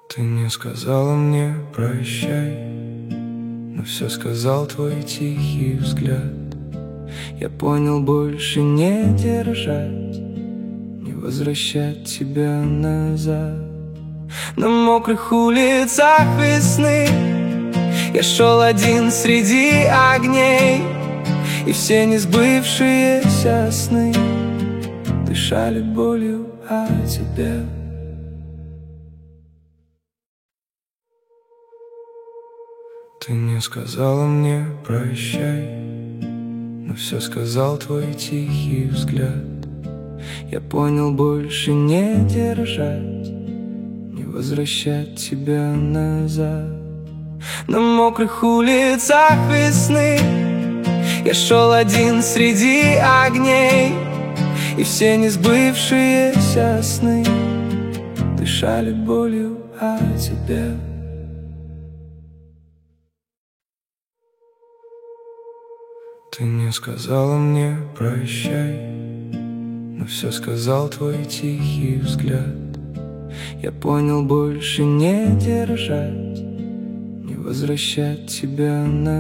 Ты не сказала мне прощай, но все сказал твой тихий взгляд. Я понял, больше не держать, не возвращать тебя назад. На мокрых улицах весны я шел один среди огней, и все несбывшиеся сны дышали болью о тебе. Ты не сказала мне прощай, но все сказал твой тихий взгляд. Я понял, больше не держать, не возвращать тебя назад. На мокрых улицах весны я шел один среди огней, и все несбывшиеся сны дышали болью о тебе. Ты не сказала мне прощай, но все сказал твой тихий взгляд. Я понял, больше не держать, не возвращать тебя назад.